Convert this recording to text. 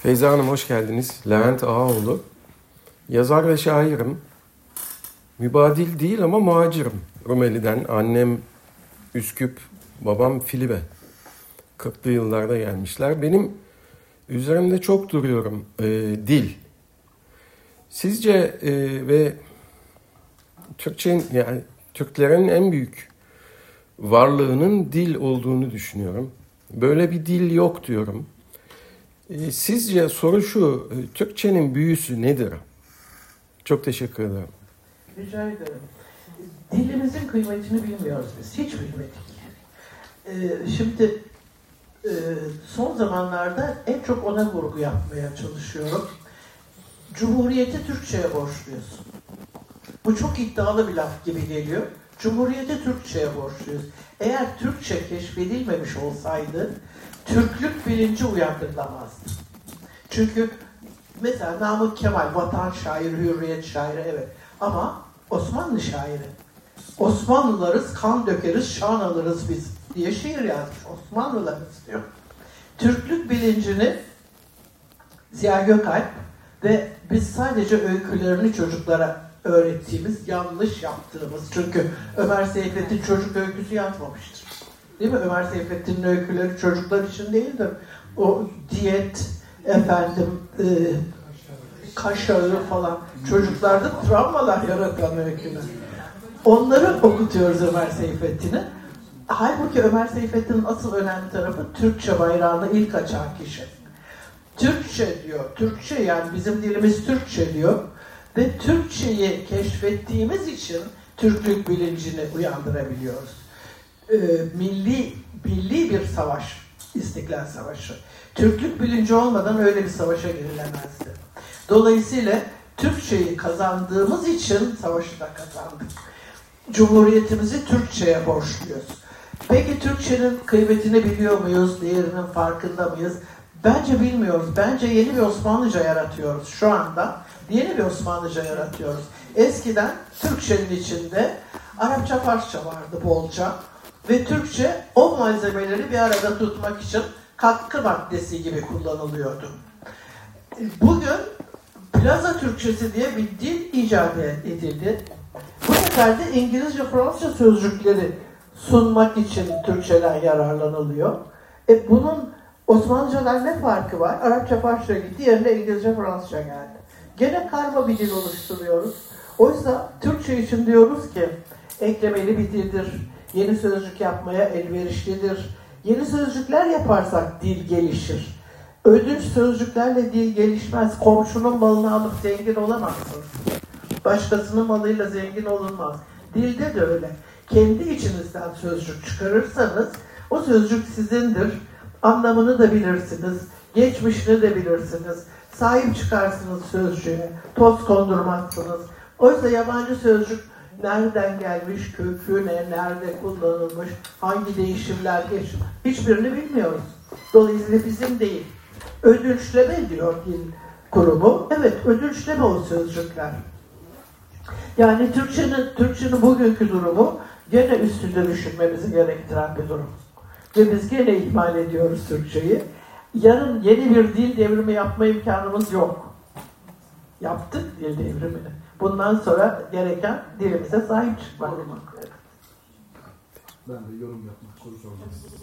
Feyza Hanım hoş geldiniz. Levent Ağaoğlu. Yazar ve şairim. Mübadil değil ama muhacirim. Rumeli'den annem Üsküp, babam Filibe. 40'lı yıllarda gelmişler. Benim üzerimde çok duruyorum. Dil. Sizce ve yani Türklerin en büyük varlığının dil olduğunu düşünüyorum. Böyle bir dil yok diyorum. Sizce soru şu, Türkçenin büyüsü nedir? Çok teşekkür ederim. Rica ederim. Dilimizin kıymetini bilmiyoruz biz. Hiç bilmedik. Şimdi son zamanlarda en çok ona vurgu yapmaya çalışıyorum. Cumhuriyeti Türkçe'ye borçluyuz. Bu çok iddialı bir laf gibi geliyor. Cumhuriyeti Türkçe'ye borçluyuz. Eğer Türkçe keşfedilmemiş olsaydı Türklük bilinci uyandırılamazdı. Çünkü mesela Namık Kemal vatan şairi, hürriyet şairi evet. Ama Osmanlı şairi. Osmanlılarız, kan dökeriz, şan alırız biz diye şiir yazmış. Osmanlılarız diyor. Türklük bilincini Ziya Gökalp ve biz sadece öykülerini çocuklara öğrettiğimiz, yanlış yaptığımız. Çünkü Ömer Seyfettin çocuk öyküsü yazmamıştır. Değil mi? Ömer Seyfettin'in öyküleri çocuklar için değildir. O diyet, kaşağı falan çocuklarda travmalar yaratan öyküler. Onları okutuyoruz Ömer Seyfettin'i. Halbuki Ömer Seyfettin'in asıl önemli tarafı Türkçe bayrağını ilk açan kişi. Türkçe diyor. Türkçe yani bizim dilimiz Türkçe diyor. Ve Türkçeyi keşfettiğimiz için Türklük bilincini uyandırabiliyoruz. Milli bir savaş, İstiklal Savaşı. Türklük bilinci olmadan öyle bir savaşa girilemezdi. Dolayısıyla Türkçeyi kazandığımız için savaşı da kazandık. Cumhuriyetimizi Türkçe'ye borçluyuz. Peki Türkçenin kıymetini biliyor muyuz? Değerinin farkında mıyız? Bence bilmiyoruz. Bence yeni bir Osmanlıca yaratıyoruz şu anda. Yeni bir Osmanlıca yaratıyoruz. Eskiden Türkçenin içinde Arapça, Farsça vardı bolca. Ve Türkçe o malzemeleri bir arada tutmak için katkı maddesi gibi kullanılıyordu. Bugün Plaza Türkçesi diye bir dil icat edildi. Bu sefer de İngilizce, Fransızca sözcükleri sunmak için Türkçeden yararlanılıyor. Bunun Osmanlıcadan ne farkı var? Arapça, Farsça gitti, yerine İngilizce, Fransızca geldi. Gene karma bir dil oluşturuyoruz. Oysa Türkçe için diyoruz ki eklemeli bir dildir. Yeni sözcük yapmaya elverişlidir. Yeni sözcükler yaparsak dil gelişir. Ödünç sözcüklerle dil gelişmez. Komşunun malını alıp zengin olamazsın. Başkasının malıyla zengin olunmaz. Dilde de öyle. Kendi içinizden sözcük çıkarırsanız o sözcük sizindir. Anlamını da bilirsiniz. Geçmişini de bilirsiniz. Sahip çıkarsınız sözcüğe. Toz kondurmazsınız. Oysa yabancı sözcük nereden gelmiş, kökü ne, nerede kullanılmış, hangi değişimler geçmiş, hiçbirini bilmiyoruz. Dolayısıyla bizim değil. Ödünçleme diyor dil kurumu. Evet, ödünçleme o sözcükler. Yani Türkçenin bugünkü durumu gene üstünde düşünmemizi gerektiren bir durum. Ve biz gene ihmal ediyoruz Türkçeyi. Yarın yeni bir dil devrimi yapma imkanımız yok. Yaptık dil devrimini. Bundan sonra gereken dilimize sahip çıkmak. Ben de yorum yapmak, soru sormak.